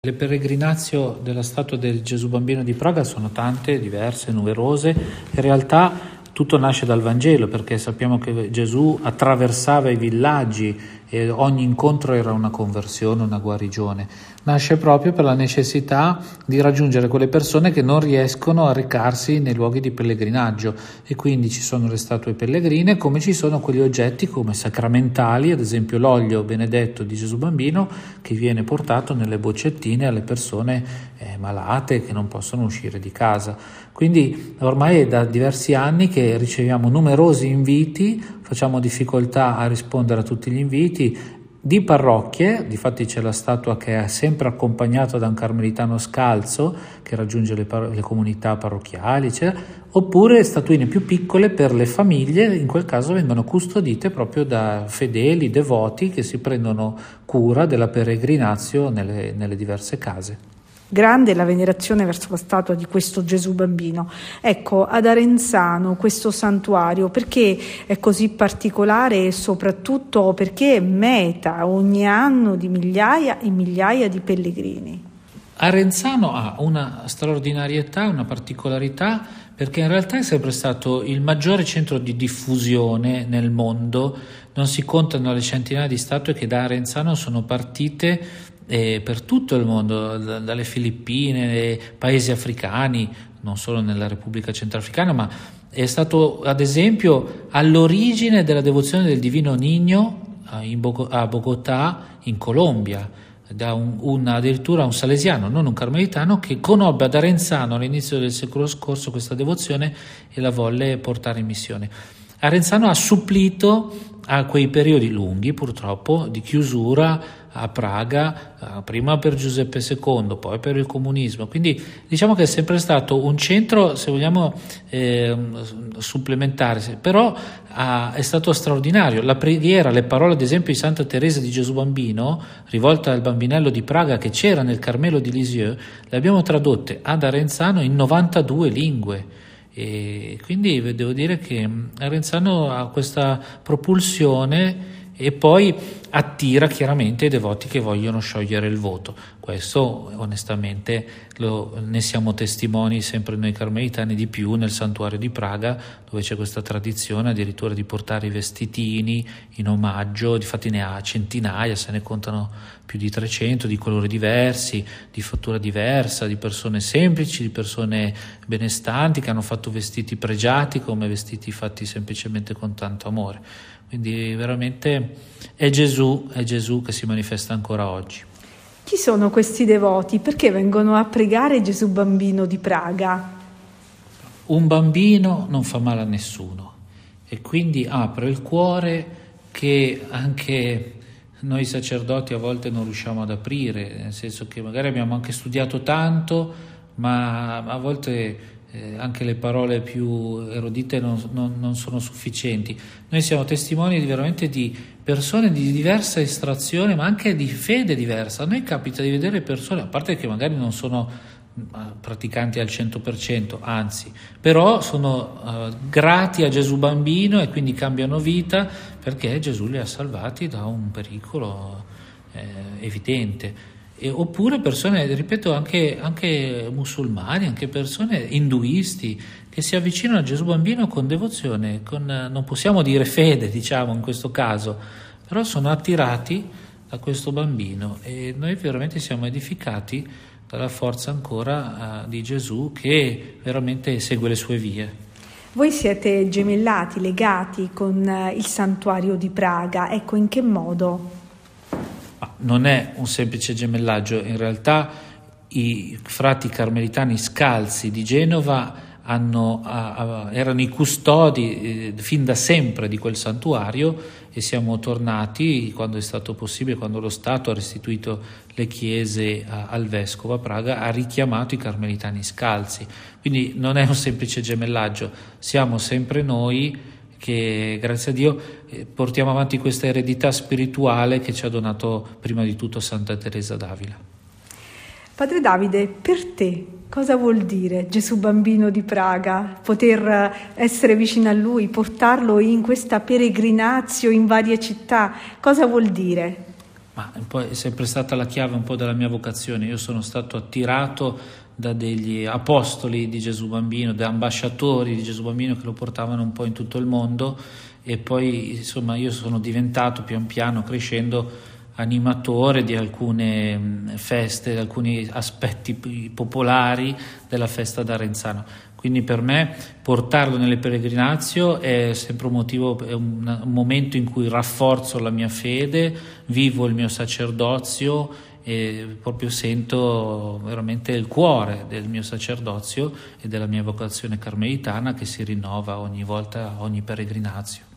Le peregrinazio della statua del Gesù Bambino di Praga sono tante, diverse, numerose. In realtà tutto nasce dal Vangelo, perché sappiamo che Gesù attraversava i villaggi e ogni incontro era una conversione, una guarigione. Nasce proprio per la necessità di raggiungere quelle persone che non riescono a recarsi nei luoghi di pellegrinaggio, e quindi ci sono le statue pellegrine, come ci sono quegli oggetti come sacramentali, ad esempio l'olio benedetto di Gesù Bambino che viene portato nelle boccettine alle persone malate che non possono uscire di casa. Quindi ormai è da diversi anni che riceviamo numerosi inviti, facciamo difficoltà a rispondere a tutti gli inviti di parrocchie. Difatti c'è la statua che è sempre accompagnata da un carmelitano scalzo che raggiunge le comunità parrocchiali, eccetera, oppure statuine più piccole per le famiglie. In quel caso vengono custodite proprio da fedeli, devoti che si prendono cura della peregrinazio nelle diverse case. Grande la venerazione verso la statua di questo Gesù Bambino. Ecco, ad Arenzano questo santuario perché è così particolare e soprattutto perché è meta ogni anno di migliaia e migliaia di pellegrini? Arenzano ha una straordinarietà, una particolarità, perché in realtà è sempre stato il maggiore centro di diffusione nel mondo. Non si contano le centinaia di statue che da Arenzano sono partite per tutto il mondo, dalle Filippine, paesi africani, non solo nella Repubblica Centrafricana, ma è stato ad esempio all'origine della devozione del Divino Niño a Bogotà, in Colombia, da addirittura un salesiano, non un carmelitano, che conobbe ad Arenzano all'inizio del secolo scorso questa devozione e la volle portare in missione. Arenzano ha supplito a quei periodi lunghi, purtroppo, di chiusura a Praga, prima per Giuseppe II, poi per il comunismo. Quindi diciamo che è sempre stato un centro, se vogliamo, supplementare, però è stato straordinario. La preghiera, le parole ad esempio di Santa Teresa di Gesù Bambino, rivolta al bambinello di Praga che c'era nel Carmelo di Lisieux, le abbiamo tradotte ad Arenzano in 92 lingue. E quindi devo dire che Arenzano ha questa propulsione e poi attira chiaramente i devoti che vogliono sciogliere il voto. Questo onestamente ne siamo testimoni sempre noi carmelitani, di più nel santuario di Praga, dove c'è questa tradizione addirittura di portare i vestitini in omaggio. Difatti ne ha centinaia, se ne contano più di 300, di colori diversi, di fattura diversa, di persone semplici, di persone benestanti che hanno fatto vestiti pregiati come vestiti fatti semplicemente con tanto amore. Quindi veramente è Gesù che si manifesta ancora oggi. Chi sono questi devoti? Perché vengono a pregare Gesù Bambino di Praga? Un bambino non fa male a nessuno e quindi apre il cuore che anche noi sacerdoti a volte non riusciamo ad aprire, nel senso che magari abbiamo anche studiato tanto, ma a volte anche le parole più erudite non sono sufficienti. Noi siamo testimoni veramente di persone di diversa estrazione, ma anche di fede diversa. A noi capita di vedere persone, a parte che magari non sono praticanti al 100%, anzi, però sono grati a Gesù Bambino e quindi cambiano vita perché Gesù li ha salvati da un pericolo evidente. Oppure persone, ripeto, anche musulmani, anche persone induisti che si avvicinano a Gesù Bambino con devozione, non possiamo dire fede, diciamo in questo caso, però sono attirati da questo bambino e noi veramente siamo edificati dalla forza ancora di Gesù che veramente segue le sue vie. Voi siete gemellati, legati con il santuario di Praga, ecco, in che modo? Non è un semplice gemellaggio, in realtà i frati carmelitani scalzi di Genova erano i custodi fin da sempre di quel santuario e siamo tornati quando è stato possibile, quando lo Stato ha restituito le chiese al vescovo a Praga, ha richiamato i carmelitani scalzi. Quindi non è un semplice gemellaggio, siamo sempre noi che grazie a Dio portiamo avanti questa eredità spirituale che ci ha donato prima di tutto Santa Teresa d'Avila. Padre Davide, per te cosa vuol dire Gesù Bambino di Praga? Poter essere vicino a Lui, portarlo in questa peregrinazio in varie città, cosa vuol dire? ma poi è sempre stata la chiave un po' della mia vocazione. Io sono stato attirato da degli apostoli di Gesù Bambino, da ambasciatori di Gesù Bambino che lo portavano un po' in tutto il mondo, e poi insomma io sono diventato pian piano, crescendo, animatore di alcune feste, di alcuni aspetti popolari della festa d'Arenzano. Quindi per me portarlo nelle peregrinazio è sempre un motivo, è un momento in cui rafforzo la mia fede, vivo il mio sacerdozio e proprio sento veramente il cuore del mio sacerdozio e della mia vocazione carmelitana che si rinnova ogni volta, ogni peregrinazio.